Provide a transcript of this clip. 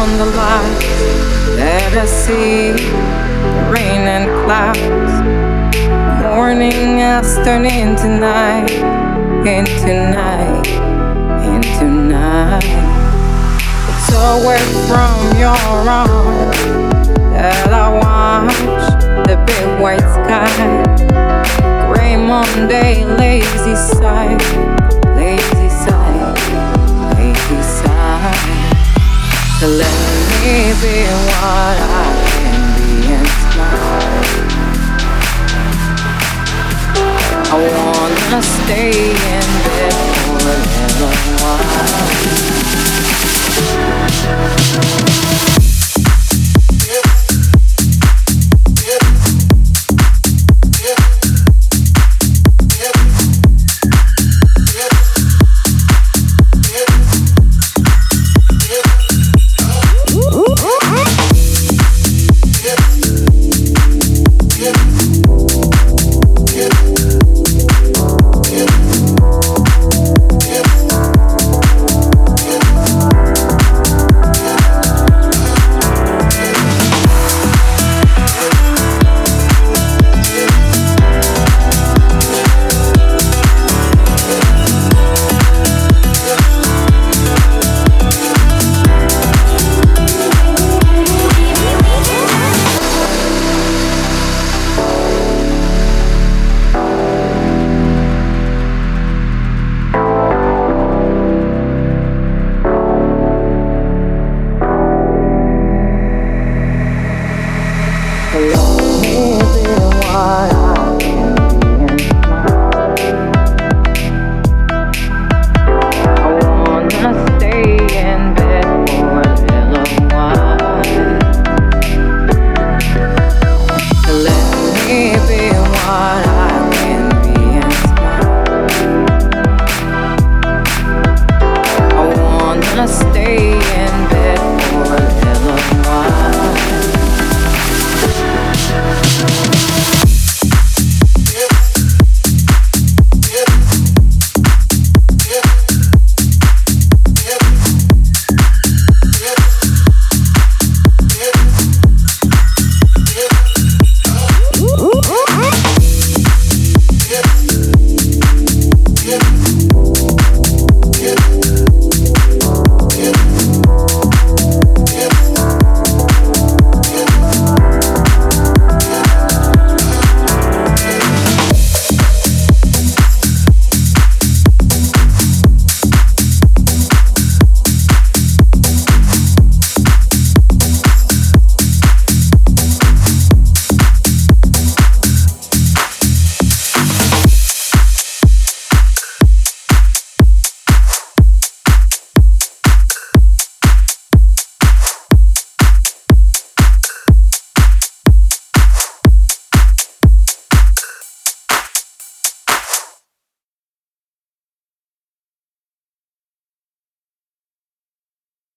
on the light that I see, rain and clouds. Morning has turned into night, into night, into night. It's away from your arms that I watch the big white sky. Gray Monday, lazy side, lazy side, lazy side. So let me be what I can be and smile. I wanna stay in bed for a little